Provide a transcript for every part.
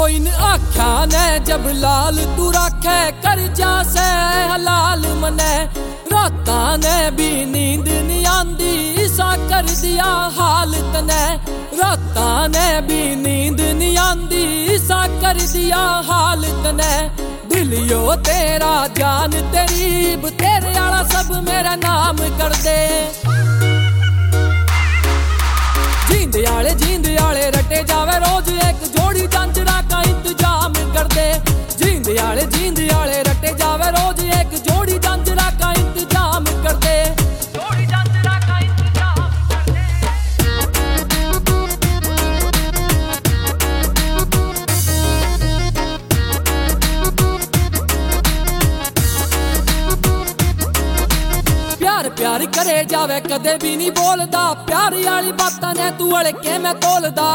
कोई न आख्या ने जब लाल तू रखे कर जा से हलाल मने राता ने भी नींद नहीं आंदी सा कर दिया हाल तने राता ने भी नींद नहीं आंदी सा कर दिया हाल तने दिलियो तेरा जान तेरीब तेरे आला सब मेरा नाम कर दे जींद आले रटे जावे रोज एक जोड़ी झांझरा का इंतजाम कर दे जींद आले रटे जावे रोज एक जोड़ी झांझरा का इंतजाम कर दे जोड़ी झांझरा का इंतजाम कर दे। प्यार प्यार करे जावे कदे भी नहीं बोलदा प्यार वाली बातां ने तू अड़के मैं तोलदा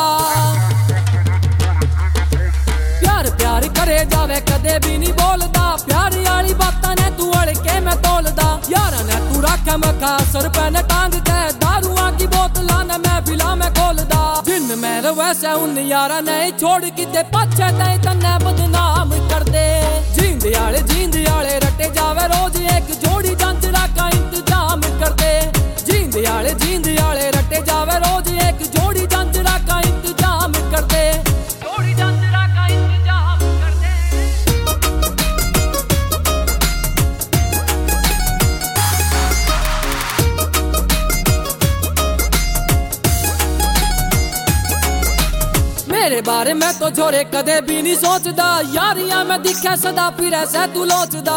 प्यार करे जावे कदे भी नहीं बोलदा प्यार वाली बातां ने तू अड़के मैं तोलदा यारा ने तू रखे मखा सर पे न टांग के दारुआ की बोतलां ने मैं फिला में खोलदा जिन मैं वैसे उन यारा नहीं छोड़ के ते पाछे तै तन्ने बदनाम कर दे जींद आले रटे जावे रोज एक जोड़ी झांझरा का इंतजाम कर दे जींद आले रटे जावे रोज एक जोड़ी झांझरा का इंतजाम कर दे जोड़ी झांझरा का इंतजाम कर दे। मेरे बारे में तो छोरे कदे भी नहीं सोचदा यारियां में दिखे सदा फिरे से तू लोचदा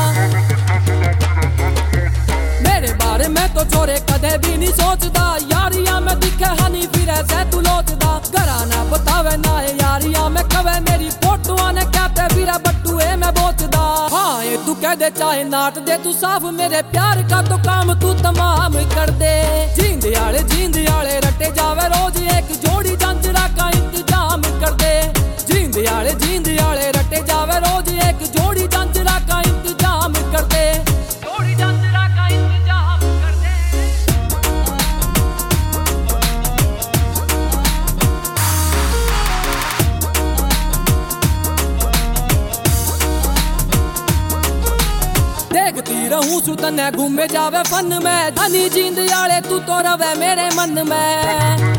मेरे बारे में तो छोरे कदे भी नहीं सोचदा यारियां में दिखे हनी फिरे से तू लोचदा घराना बतावे ना यारियां में कवे मेरी फोटोआं ने कहते फिरे बट्टुए में बोचदा हाँ ये तू कह दे चाहे नाट दे तू साफ मेरे प्यार का तो काम तू तमाम कर दे जींद आले रटे जावे रोज एक जोड़ी झांझरा का इंतजाम कर दे जींद आले रटे जावे रोज एक जोड़ी झांझरा का इंतजाम कर दे जोड़ी झांझरा का इंतजाम कर दे। देखती रहूं सु तन्ने घूमे जावे फन में धनी जींद आले तू तो रवे मेरे मन में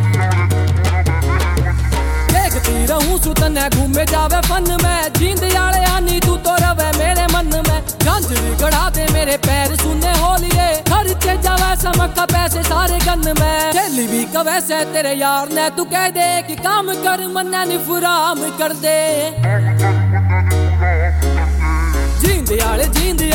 देखती रहूं सु तन्ने घूमे जावे फन में जींद आले आनी तू तो रवे मेरे मन में झांझरी गड़ा दे मेरे पैर सुने होलिए खर्चे जावे समका पैसे सारे गन में चली भी कवे से तेरे यार ने तू कह दे कि काम कर मन्ना नी फुराम कर दे जींद